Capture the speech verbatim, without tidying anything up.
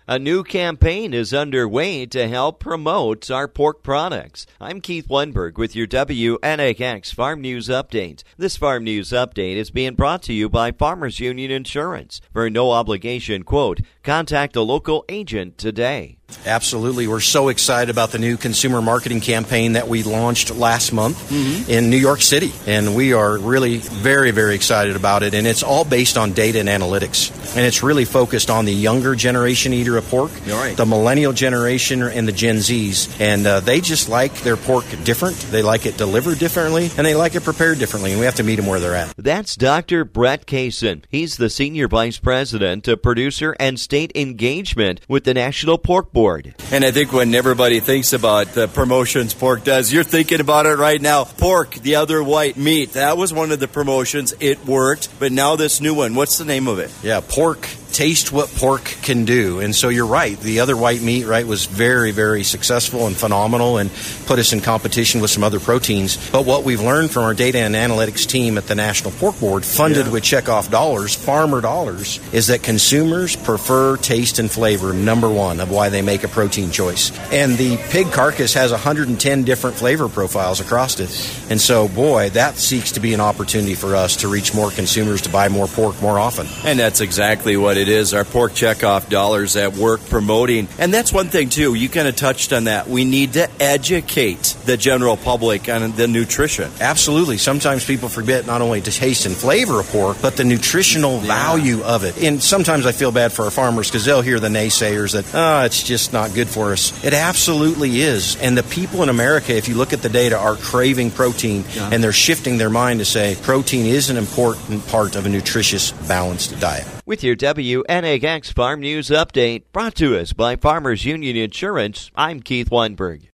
A new campaign is underway to help promote our pork products. I'm Keith Lundberg with your W N X X Farm News Update. This Farm News Update is being brought to you by Farmers Union Insurance. For a no-obligation quote, contact a local agent today. Absolutely. We're so excited about the new consumer marketing campaign that we launched last month mm-hmm. in New York City. And we are really very, very excited about it. And it's all based on data and analytics. And it's really focused on the younger generation eater of pork, right. the millennial generation and the Gen Zs. And uh, they just like their pork different. They like it delivered differently, and they like it prepared differently. And we have to meet them where they're at. That's Doctor Brett Kaysen. He's the Senior Vice President of Producer and State Engagement with the National Pork Board. And I think when everybody thinks about the promotions pork does, you're thinking about it right now. Pork, the other white meat, that was one of the promotions. It worked. But now this new one, what's the name of it? Yeah, pork. Taste what pork can do. And so you're right. The other white meat, right, was very, very successful and phenomenal and put us in competition with some other proteins. But what we've learned from our data and analytics team at the National Pork Board, funded yeah. with checkoff dollars, farmer dollars, is that consumers prefer taste and flavor, number one, of why they make a protein choice. And the pig carcass has one hundred ten different flavor profiles across it. And so, boy, that seeks to be an opportunity for us to reach more consumers to buy more pork more often. And that's exactly what it It is our pork checkoff dollars at work promoting. And that's one thing, too. You kind of touched on that. We need to educate the general public on the nutrition. Absolutely. Sometimes people forget not only the taste and flavor of pork, but the nutritional yeah. value of it. And sometimes I feel bad for our farmers because they'll hear the naysayers that, oh, it's just not good for us. It absolutely is. And the people in America, if you look at the data, are craving protein, yeah. and they're shifting their mind to say protein is an important part of a nutritious, balanced diet. With your W N X X Farm News Update, brought to us by Farmers Union Insurance, I'm Keith Lundberg.